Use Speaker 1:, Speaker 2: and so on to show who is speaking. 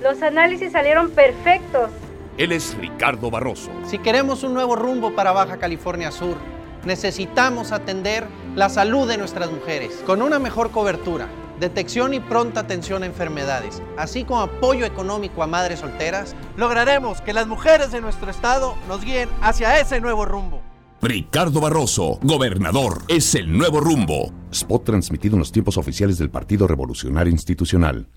Speaker 1: Los análisis salieron perfectos.
Speaker 2: Él es Ricardo Barroso.
Speaker 3: Si queremos un nuevo rumbo para Baja California Sur, necesitamos atender la salud de nuestras mujeres con una mejor cobertura, detección y pronta atención a enfermedades, así como apoyo económico a madres solteras. Lograremos que las mujeres de nuestro estado nos guíen hacia ese nuevo rumbo.
Speaker 2: Ricardo Barroso, gobernador, es el nuevo rumbo.
Speaker 4: Spot transmitido en los tiempos oficiales del Partido Revolucionario Institucional.